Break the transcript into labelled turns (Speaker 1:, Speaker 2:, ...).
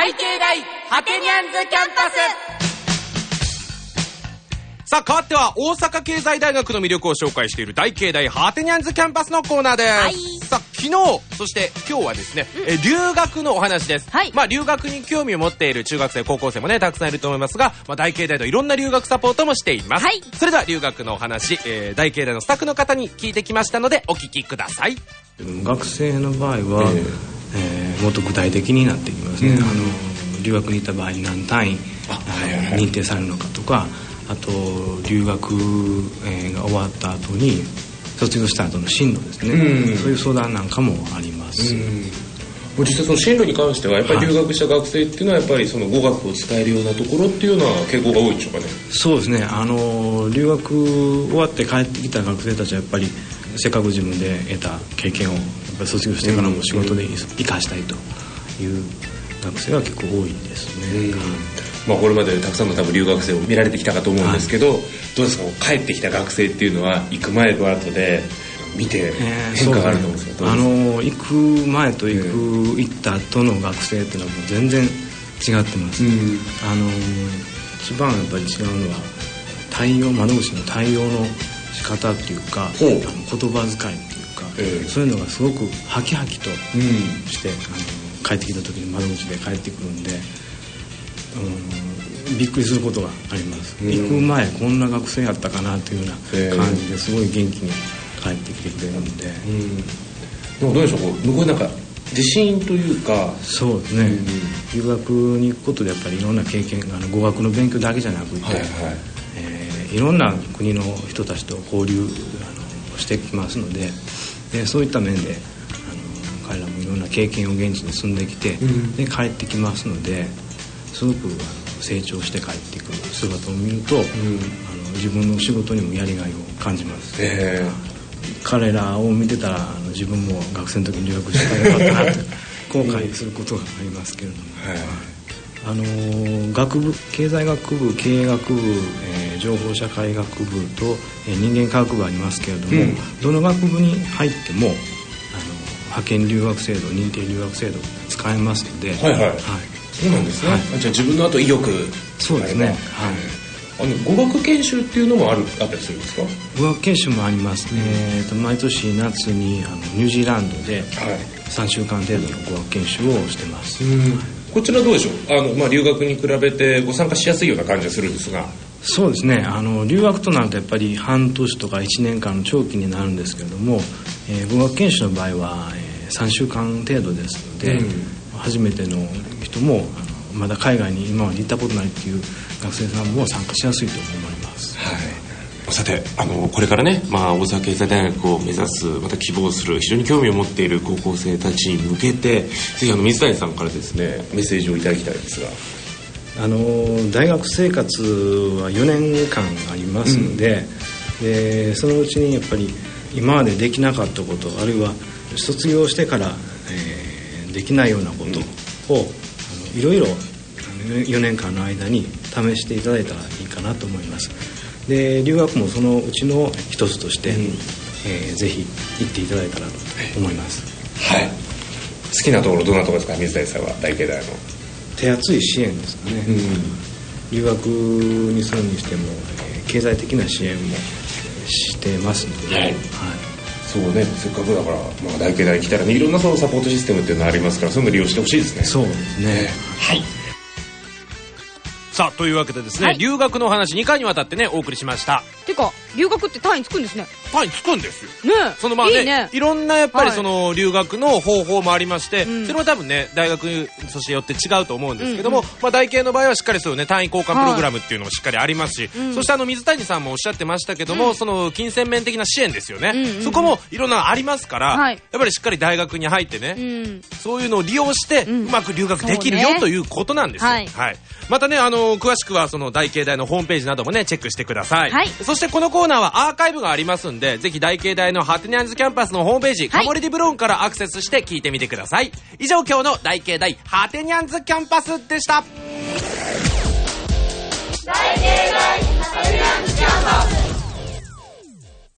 Speaker 1: 大慶大ハテニャンズキャンパス。
Speaker 2: さあ、変わっては大阪経済大学の魅力を紹介している大慶大ハテニャンズキャンパスのコーナーです。
Speaker 1: はい。
Speaker 2: さあ、昨日そして今日はですね、留学のお話です。
Speaker 1: はい。
Speaker 2: まあ留学に興味を持っている中学生高校生もねたくさんいると思いますが、まあ、大慶大のいろんな留学サポートもしています。
Speaker 1: はい。
Speaker 2: それでは留学のお話、大慶大のスタッフの方に聞いてきましたのでお聞きください。
Speaker 3: 学生の場合は、もっと具体的になってきますね。留学に行った場合に何単位認定されるのかとか、あと留学、が終わった後に卒業した後の進路ですね、そういう相談なんかもあります。
Speaker 4: 実際その進路に関してはやっぱり留学した学生っていうのはやっぱりその語学を伝えるようなところっていうような傾向が多いでしょうかね。
Speaker 3: そうですね、留学終わって帰ってきた学生たちはやっぱりせっかく自分で得た経験をやっぱり卒業してからも仕事で生かしたいという学生は結構多いですね。
Speaker 4: まあ、これまでたくさんの多分留学生を見られてきたかと思うんですけど、どうですか、帰ってきた学生っていうのは行く前と後で見て変化があると思うんですけど、
Speaker 3: 行く前と行った後の学生っていうのはもう全然違ってます。一番やっぱり違うのは窓口の対応の仕方っていうか、言葉遣いっていうか、そういうのがすごくハキハキとして、帰ってきた時に窓口で帰ってくるんで、びっくりすることがあります。行く前こんな学生やったかなというような感じですごい元気に帰ってきてくれるんで、
Speaker 4: でもどうでしょう、向こうなんか自信というか。
Speaker 3: そうですね、留学に行くことでやっぱりいろんな経験が語学の勉強だけじゃなくて、いろんな国の人たちと交流してきますので、そういった面で彼らもいろんな経験を現地に積んできて、で帰ってきますので、すごく成長して帰ってくる姿を見ると、自分の仕事にもやりがいを感じます。彼らを見てたら自分も学生の時に留学したらよかったなと後悔することがありますけれども、学部、経済学部、経営学部、情報社会学部と、人間科学部ありますけれども、どの学部に入っても派遣留学制度、認定留学制度使えますので、
Speaker 4: そうなんですね。じゃあ自分の後意欲。
Speaker 3: そうですね。
Speaker 4: 語学研修っていうのもあったりするんですか？
Speaker 3: 語学研修もあります。毎年夏にニュージーランドで3週間程度の語学研修をしてます。
Speaker 4: こちらどうでしょう？留学に比べてご参加しやすいような感じがするんですが。
Speaker 3: そうですね、留学となるとやっぱり半年とか1年間の長期になるんですけれども、語学研修の場合は、3週間程度ですので、初めての人もまだ海外に今まで行ったことないっていう学生さんも参加しやすいと思います。
Speaker 4: さてこれからね、大阪経済大学を目指す、また希望する、非常に興味を持っている高校生たちに向けて、ぜひ水谷さんからですねメッセージをいただきたいんですが。
Speaker 3: 大学生活は4年間ありますので、そのうちにやっぱり今までできなかったこと、あるいは卒業してから、できないようなことを、いろいろ4年間の間に試していただいたらいいかなと思います。で留学もそのうちの一つとして、ぜひ行っていただいたらと思います。
Speaker 4: 好きなところどんなところですか、水谷さんは大慶大の。
Speaker 3: 手厚い支援ですかね。留学にするにしても、経済的な支援もしてますので、
Speaker 4: そうね、せっかくだから、大慶大に来たらね、いろんなそのサポートシステムっていうのがありますから、そういうの利用してほしいですね。
Speaker 3: そうですね。
Speaker 2: さあ、というわけでですね、留学のお話2回にわたってねお送りしました。
Speaker 1: てか留学って単位つくんですね。
Speaker 2: 単位つくんですよ。
Speaker 1: ね、
Speaker 2: その
Speaker 1: いいね。
Speaker 2: いろんなやっぱりその留学の方法もありまして、それは多分ね大学そしてよって違うと思うんですけども、大慶の場合はしっかりそうね単位交換プログラムっていうのもしっかりありますし、そして水谷さんもおっしゃってましたけども、その金銭面的な支援ですよね、そこもいろんなありますから、やっぱりしっかり大学に入ってね、そういうのを利用してうまく留学できるよということなんですよ。またね詳しくはその大慶大のホームページなどもねチェックしてください。そしてこのコーナーはアーカイブがありますんで、ぜひ大慶大のハテニャンズキャンパスのホームページ、カモレディブローンからアクセスして聞いてみてください。以上、今日の大慶大ハテニャンズキャンパスでした。
Speaker 5: 大慶大ハテニャンズキャンパス。